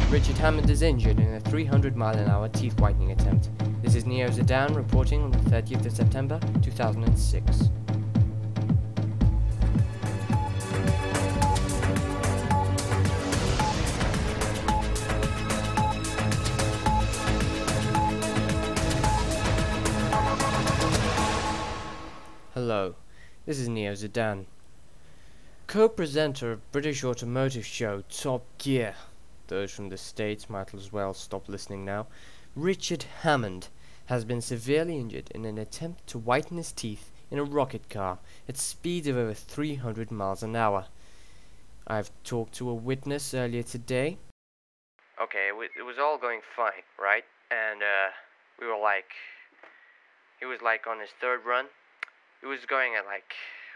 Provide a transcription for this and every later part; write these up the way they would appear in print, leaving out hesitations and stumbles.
Richard Hammond is injured in a 300-mile-an-hour teeth whitening attempt. This is Neo Zidane reporting on the 30th of September, 2006. Hello, this is Neo Zidane, co-presenter of British automotive show Top Gear. Those from the States might as well stop listening now. Richard Hammond has been severely injured in an attempt to whiten his teeth in a rocket car at speeds of over 300 miles an hour. I've talked to a witness earlier today. Okay, it was all going fine, right? And we were like, he was like on his third run. He was going at like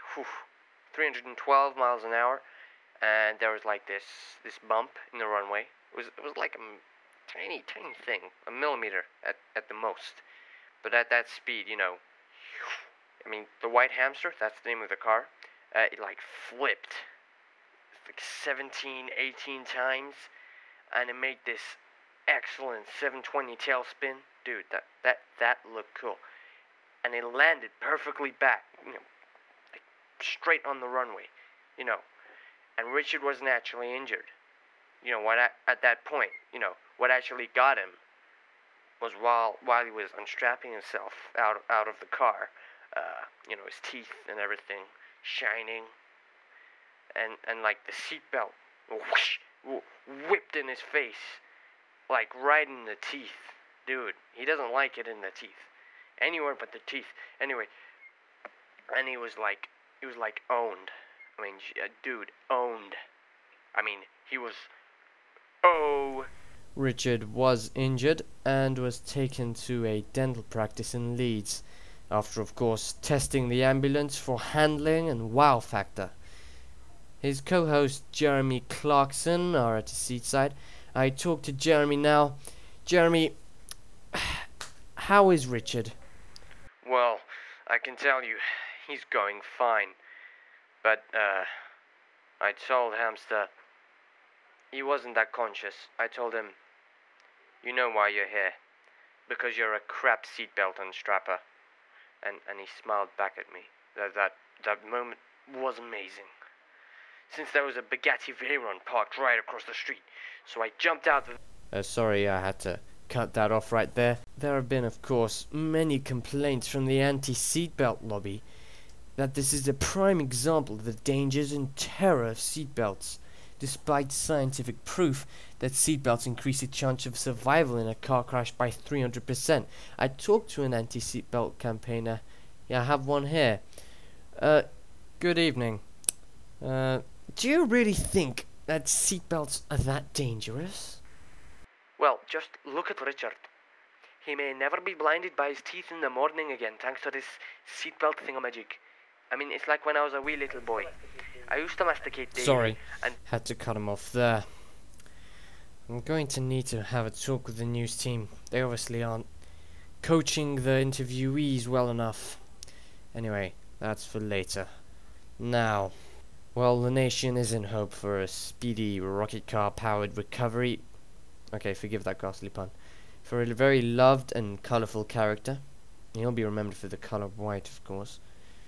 312 miles an hour, and there was like this bump in the runway. It was like a tiny thing, a millimeter at the most. But at that speed, you know, I mean, the White Hamster, that's the name of the car, it like flipped like 17, 18 times, and it made this excellent 720 tailspin. Dude, that looked cool. And it landed perfectly back, you know, like straight on the runway, you know. And Richard wasn't actually injured. You know, at that point, you know, what actually got him was while he was unstrapping himself out of the car, you know, his teeth and everything shining, and like the seatbelt whipped in his face, like right in the teeth. Dude, he doesn't like it in the teeth. Anywhere but the teeth. Anyway, and he was like owned. I mean, dude, owned. I mean, he was Richard was injured and was taken to a dental practice in Leeds, after of course testing the ambulance for handling and wow factor. His co-host Jeremy Clarkson are at his seatside. I talk to Jeremy now. Jeremy, how is Richard? Well, I can tell you, he's going fine. But, I told Hamster he wasn't that conscious. I told him, you know why you're here. Because you're a crap seatbelt unstrapper. And he smiled back at me. That moment was amazing. Since there was a Bugatti Veyron parked right across the street. So I jumped out the... Sorry, I had to cut that off right there. There have been, of course, many complaints from the anti-seatbelt lobby that this is a prime example of the dangers and terror of seatbelts, despite scientific proof that seatbelts increase the chance of survival in a car crash by 300%. I talked to an anti-seatbelt campaigner. Yeah, I have one here. Good evening. Do you really think that seatbelts are that dangerous? Well, just look at Richard. He may never be blinded by his teeth in the morning again, thanks to this seatbelt thingamajig. I mean, it's like when I was a wee little boy. I used to masticate daily. Sorry, and had to cut him off there. I'm going to need to have a talk with the news team. They obviously aren't coaching the interviewees well enough. Anyway, that's for later. Now, well, the nation is in hope for a speedy rocket car-powered recovery. Okay, forgive that ghastly pun. For a very loved and colourful character. He'll be remembered for the colour white, of course.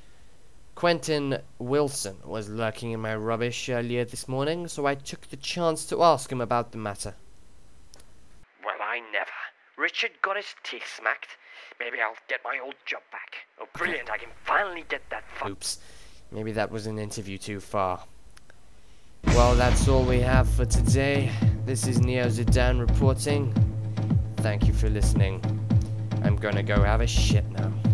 Quentin Wilson was lurking in my rubbish earlier this morning, so I took the chance to ask him about the matter. Well, I never. Richard got his teeth smacked. Maybe I'll get my old job back. Oh, brilliant, I can finally get that Oops. Maybe that was an interview too far. Well, that's all we have for today. This is Neo Zidane reporting. Thank you for listening. I'm gonna go have a shit now.